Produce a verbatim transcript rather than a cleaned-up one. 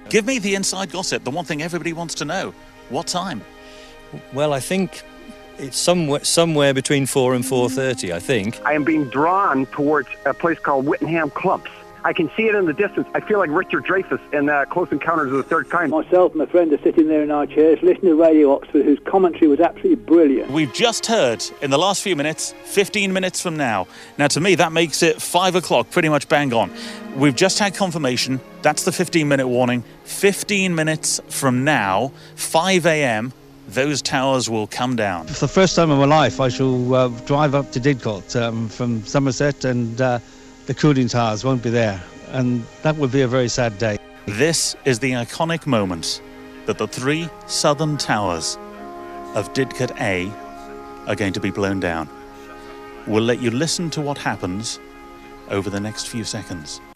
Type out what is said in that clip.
Give me the inside gossip, the one thing everybody wants to know. What time? Well, I think it's somewhere somewhere between four and four thirty, I think. I am being drawn towards a place called Whittingham Clumps. I can see it in the distance. I feel like Richard Dreyfuss in uh, Close Encounters of the Third Kind. Myself and my friend are sitting there in our chairs listening to Radio Oxford, whose commentary was absolutely brilliant. We've just heard, in the last few minutes, fifteen minutes from now. Now, to me, that makes it five o'clock, pretty much bang on. We've just had confirmation. That's the fifteen-minute warning. fifteen minutes from now, five a.m., those towers will come down. For the first time in my life, I shall uh, drive up to Didcot um, from Somerset, and uh, the cooling towers won't be there. And that would be a very sad day. This is the iconic moment that the three southern towers of Didcot A are going to be blown down. We'll let you listen to what happens over the next few seconds.